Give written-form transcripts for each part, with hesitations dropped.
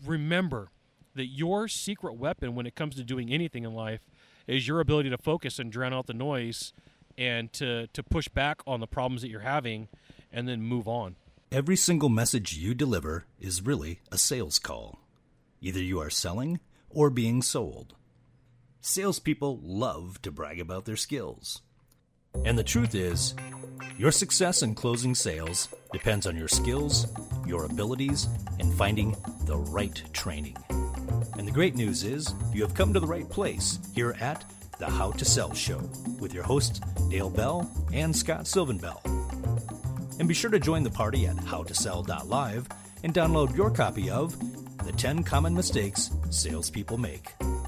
remember that your secret weapon when it comes to doing anything in life is your ability to focus and drown out the noise and to push back on the problems that you're having and then move on. Every single message you deliver is really a sales call. Either you are selling or being sold. Salespeople love to brag about their skills. And the truth is, your success in closing sales depends on your skills, your abilities, and finding the right training. And the great news is, you have come to the right place here at the How to Sell Show with your hosts Dale Bell and Scott Silvenbell. And be sure to join the party at howtosell.live and download your copy of The 10 Common Mistakes Salespeople Make.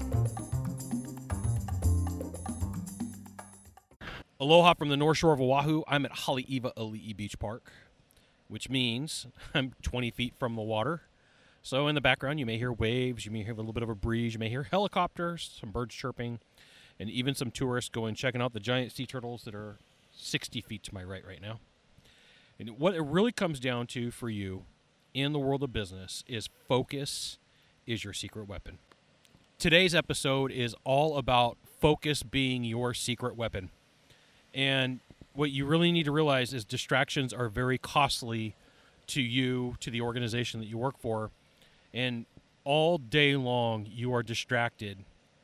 Aloha from the North Shore of Oahu. I'm at Haleiwa Ali'i Beach Park, which means I'm 20 feet from the water. So in the background, you may hear waves, you may hear a little bit of a breeze, you may hear helicopters, some birds chirping, and even some tourists going checking out the giant sea turtles that are 60 feet to my right now. And what it really comes down to for you in the world of business is focus is your secret weapon. Today's episode is all about focus being your secret weapon. And what you really need to realize is distractions are very costly to you, to the organization that you work for. And all day long, you are distracted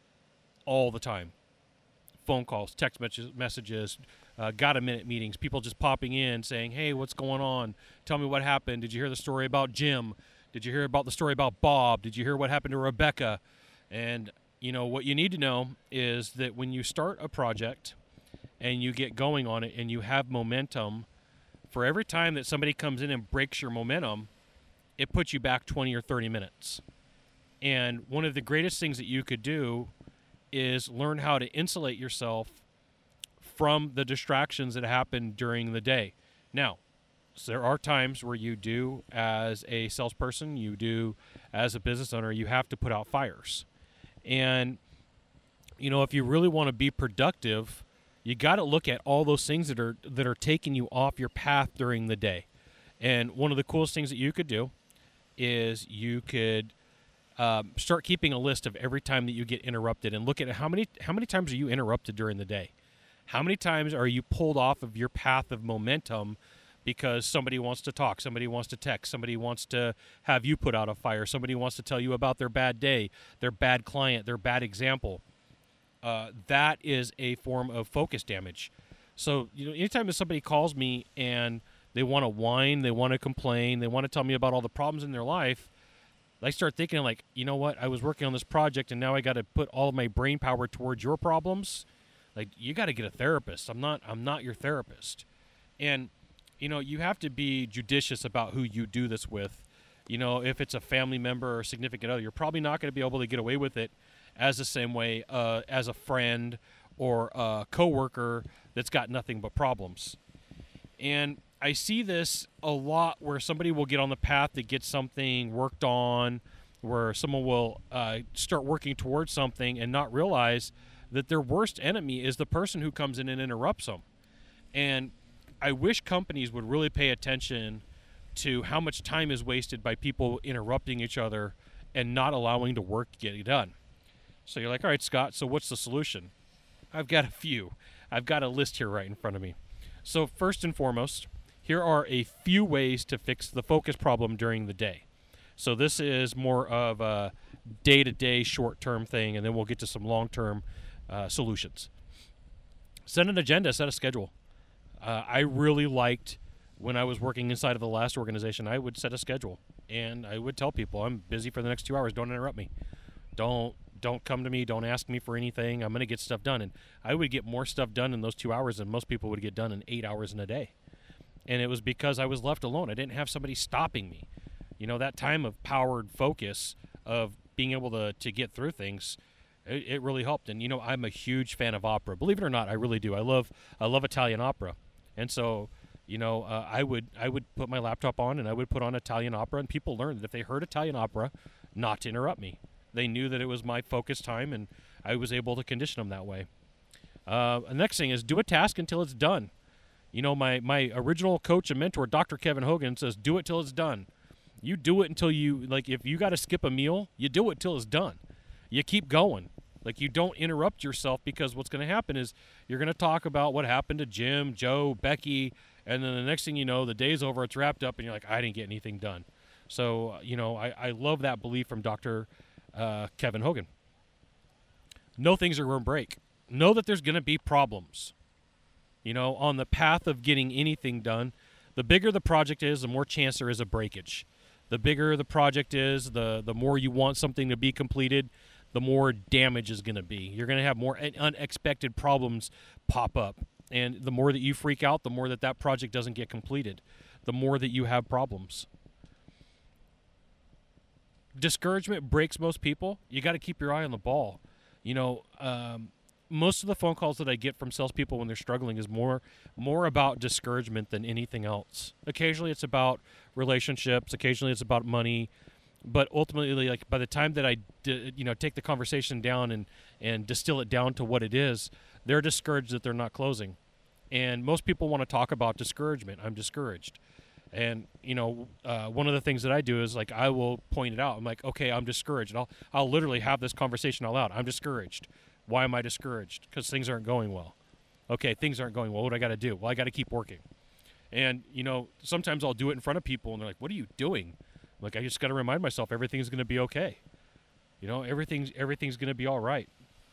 all the time. Phone calls, text messages, got-a-minute meetings, people just popping in saying, hey, what's going on? Tell me what happened. Did you hear the story about Jim? Did you hear about the story about Bob? Did you hear what happened to Rebecca? And, you know, what you need to know is that when you start a project and you get going on it and you have momentum, for every time that somebody comes in and breaks your momentum, it puts you back 20 or 30 minutes. And one of the greatest things that you could do is learn how to insulate yourself from the distractions that happen during the day. Now, so there are times where you do, as a salesperson, you do as a business owner, you have to put out fires. And, you know, if you really want to be productive, you got to look at all those things that are taking you off your path during the day. And one of the coolest things that you could do is you could start keeping a list of every time that you get interrupted and look at how many times are you interrupted during the day. How many times are you pulled off of your path of momentum because somebody wants to talk, somebody wants to text, somebody wants to have you put out a fire, somebody wants to tell you about their bad day, their bad client, their bad example. That is a form of focus damage. So, you know, anytime that somebody calls me and they want to whine, they want to complain, they want to tell me about all the problems in their life, I start thinking like, you know what, I was working on this project and now I got to put all of my brain power towards your problems. Like, you got to get a therapist. I'm not your therapist. And, you know, you have to be judicious about who you do this with. You know, if it's a family member or significant other, you're probably not going to be able to get away with it as the same way as a friend or a coworker that's got nothing but problems. And I see this a lot where somebody will get on the path to get something worked on, where someone will start working towards something and not realize that their worst enemy is the person who comes in and interrupts them. And I wish companies would really pay attention to how much time is wasted by people interrupting each other and not allowing the work to get done. So you're like, all right, Scott, so what's the solution? I've got a few. I've got a list here right in front of me. So first and foremost, here are a few ways to fix the focus problem during the day. So this is more of a day-to-day, short-term thing, and then we'll get to some long-term solutions. Set an agenda, set a schedule. I really liked when I was working inside of the last organization, I would set a schedule, and I would tell people, I'm busy for the next 2 hours. Don't interrupt me. Don't come to me. Don't ask me for anything. I'm going to get stuff done. And I would get more stuff done in those 2 hours than most people would get done in 8 hours in a day. And it was because I was left alone. I didn't have somebody stopping me. You know, that time of powered focus of being able to get through things, it really helped. And, you know, I'm a huge fan of opera. Believe it or not, I really do. I love Italian opera. And so, you know, I would put my laptop on and I would put on Italian opera, and people learned that if they heard Italian opera, not to interrupt me. They knew that it was my focus time, and I was able to condition them that way. The next thing is do a task until it's done. You know, my original coach and mentor, Dr. Kevin Hogan, says do it till it's done. You do it until you, like, if you got to skip a meal, you do it till it's done. You keep going. Like, you don't interrupt yourself, because what's going to happen is you're going to talk about what happened to Jim, Joe, Becky, and then the next thing you know, the day's over, it's wrapped up, and you're like, I didn't get anything done. So, I love that belief from Dr. Kevin Hogan. Know things are going to break. Know that there's going to be problems. On the path of getting anything done, the bigger the project is, the more chance there is of breakage. The bigger the project is, the more you want something to be completed, the more damage is going to be. You're going to have more unexpected problems pop up. And the more that you freak out, the more that project doesn't get completed, the more that you have problems. Discouragement breaks most people. You got to keep your eye on the ball. Most of the phone calls that I get from salespeople when they're struggling is more about discouragement than anything else. Occasionally it's about relationships. Occasionally it's about money. But ultimately, like, by the time that I take the conversation down and distill it down to what it is, they're discouraged that they're not closing. And most people want to talk about discouragement. I'm discouraged. And, one of the things that I do is, like, I will point it out. I'm like, okay, I'm discouraged. And I'll literally have this conversation out loud. I'm discouraged. Why am I discouraged? Because things aren't going well. Okay, things aren't going well. What do I got to do? Well, I got to keep working. And, sometimes I'll do it in front of people, and they're like, what are you doing? I'm like, I just got to remind myself everything's going to be okay. Everything's going to be all right.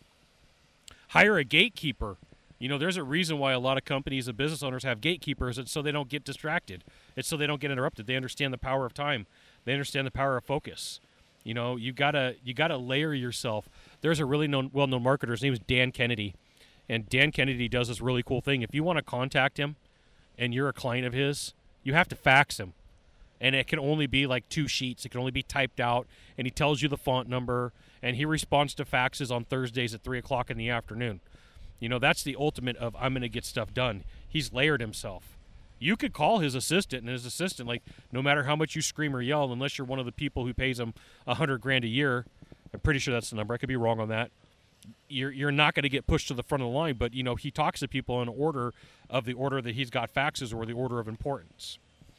Hire a gatekeeper. There's a reason why a lot of companies and business owners have gatekeepers. It's so they don't get distracted. It's so they don't get interrupted. They understand the power of time. They understand the power of focus. You gotta layer yourself. There's a really well-known marketer. His name is Dan Kennedy, and Dan Kennedy does this really cool thing. If you want to contact him, and you're a client of his, you have to fax him, and it can only be like 2 sheets. It can only be typed out, and he tells you the font number, and he responds to faxes on Thursdays at 3:00 in the afternoon. That's the ultimate of I'm going to get stuff done. He's layered himself. You could call his assistant, and his assistant, like, no matter how much you scream or yell, unless you're one of the people who pays him $100,000 a year, I'm pretty sure that's the number. I could be wrong on that. You're not going to get pushed to the front of the line, but he talks to people in order that he's got faxes or the order of importance.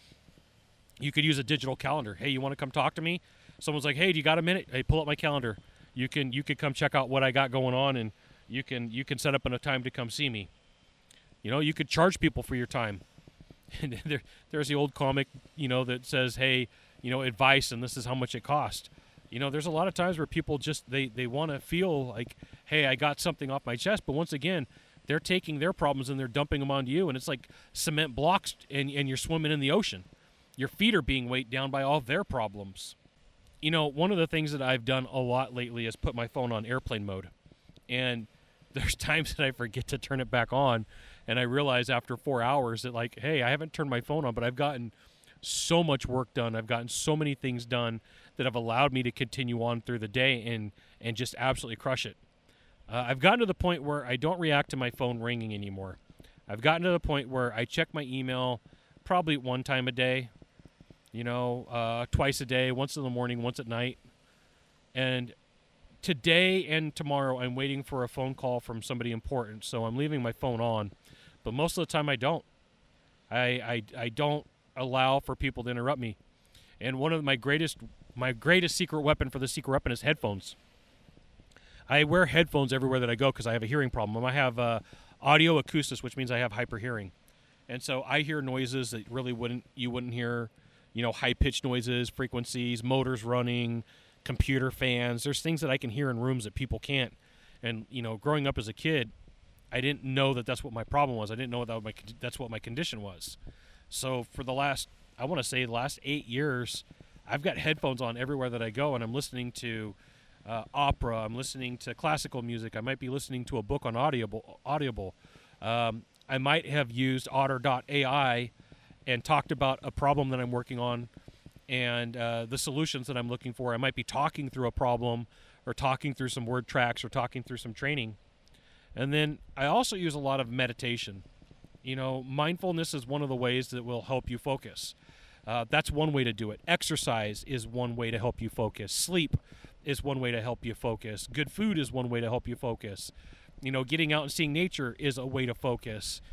You could use a digital calendar. Hey, you want to come talk to me? Someone's like, hey, do you got a minute? Hey, pull up my calendar. You could come check out what I got going on, and you can set up a time to come see me. You could charge people for your time. And there's the old comic, that says, hey, advice, and this is how much it cost. There's a lot of times where people just, they want to feel like, hey, I got something off my chest. But once again, they're taking their problems and they're dumping them onto you. And it's like cement blocks, and you're swimming in the ocean. Your feet are being weighed down by all their problems. One of the things that I've done a lot lately is put my phone on airplane mode. And there's times that I forget to turn it back on. And I realize after 4 hours that, like, hey, I haven't turned my phone on, but I've gotten so much work done. I've gotten so many things done that have allowed me to continue on through the day and just absolutely crush it. I've gotten to the point where I don't react to my phone ringing anymore. I've gotten to the point where I check my email probably 1 time a day, twice a day, once in the morning, once at night. And today and tomorrow I'm waiting for a phone call from somebody important, so I'm leaving my phone on. But most of the time I don't. I don't allow for people to interrupt me. And one of my greatest secret weapon for the secret weapon is headphones. I wear headphones everywhere that I go because I have a hearing problem. I have audio acoustic, which means I have hyperhearing. And so I hear noises that you wouldn't hear, high-pitched noises, frequencies, motors running, computer fans. There's things that I can hear in rooms that people can't. And, growing up as a kid, I didn't know that that's what my problem was. I didn't know that's what my condition was. So for the last 8 years, I've got headphones on everywhere that I go, and I'm listening to opera. I'm listening to classical music. I might be listening to a book on Audible. I might have used Otter.ai and talked about a problem that I'm working on and the solutions that I'm looking for. I might be talking through a problem or talking through some word tracks or talking through some training. And then I also use a lot of meditation. Mindfulness is one of the ways that will help you focus. That's one way to do it. Exercise is one way to help you focus. Sleep is one way to help you focus. Good food is one way to help you focus. Getting out and seeing nature is a way to focus.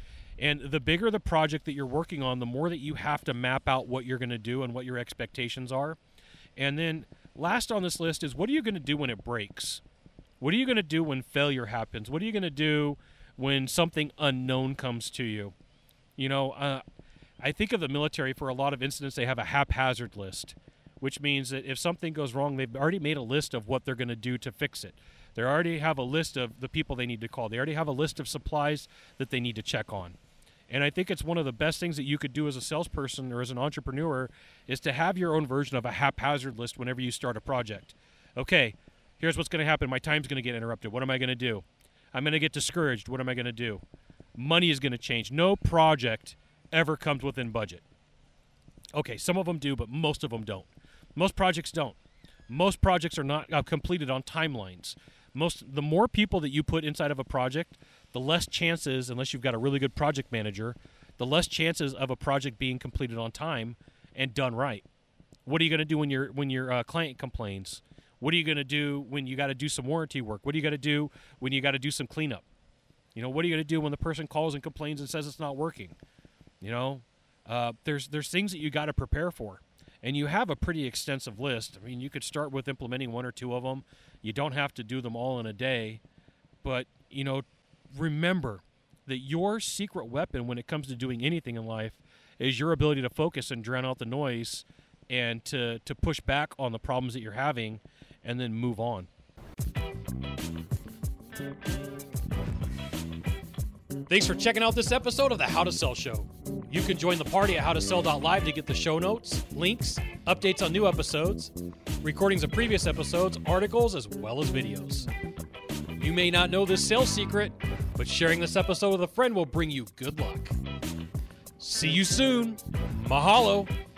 And the bigger the project that you're working on, the more that you have to map out what you're going to do and what your expectations are. And then last on this list is, what are you going to do when it breaks? What are you going to do when failure happens? What are you going to do when something unknown comes to you? You know, I think of the military, for a lot of incidents, they have a haphazard list, which means that if something goes wrong, they've already made a list of what they're going to do to fix it. They already have a list of the people they need to call. They already have a list of supplies that they need to check on. And I think it's one of the best things that you could do as a salesperson or as an entrepreneur is to have your own version of a haphazard list whenever you start a project. Okay, here's what's going to happen. My time's going to get interrupted. What am I going to do? I'm going to get discouraged. What am I going to do? Money is going to change. No project ever comes within budget. Okay, some of them do, but most of them don't. Most projects don't. Most projects are not completed on timelines. The more people that you put inside of a project, the less chances, unless you've got a really good project manager, the less chances of a project being completed on time and done right. What are you going to do when your client complains? What are you going to do when you got to do some warranty work? What are you going to do when you got to do some cleanup? You know, what are you going to do when the person calls and complains and says it's not working? You know, there's things that you got to prepare for. And you have a pretty extensive list. I mean, you could start with implementing one or two of them. You don't have to do them all in a day. But, you know, remember that your secret weapon when it comes to doing anything in life is your ability to focus and drown out the noise and to push back on the problems that you're having and then move on. Thanks for checking out this episode of the How to Sell Show. You can join the party at howtosell.live to get the show notes, links, updates on new episodes, recordings of previous episodes, articles, as well as videos. You may not know this sales secret, but sharing this episode with a friend will bring you good luck. See you soon. Mahalo.